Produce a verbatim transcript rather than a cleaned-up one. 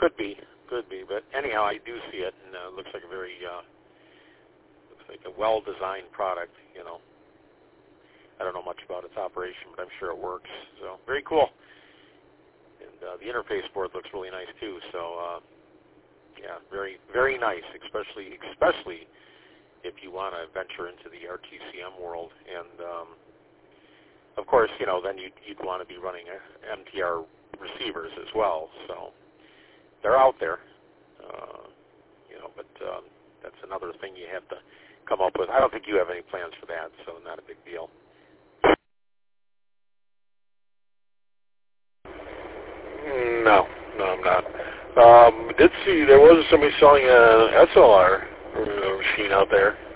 Could be, could be, but anyhow, I do see it, and uh, it looks like a very, uh, looks like a well-designed product. You know, I don't know much about its operation, but I'm sure it works. So very cool. And uh, the interface board looks really nice too. So uh, yeah, very, very nice, especially, especially if you want to venture into the R T C M world. And um, of course, you know, then you'd, you'd want to be running M T R receivers as well. So they're out there, uh, you know, but um, that's another thing you have to come up with. I don't think you have any plans for that, so not a big deal. No, no, I'm not. Um, did see there was somebody selling a S L R machine out there.